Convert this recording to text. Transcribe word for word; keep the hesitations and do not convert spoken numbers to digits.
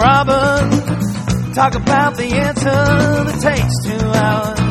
Robert. Talk about the answer that takes two hours.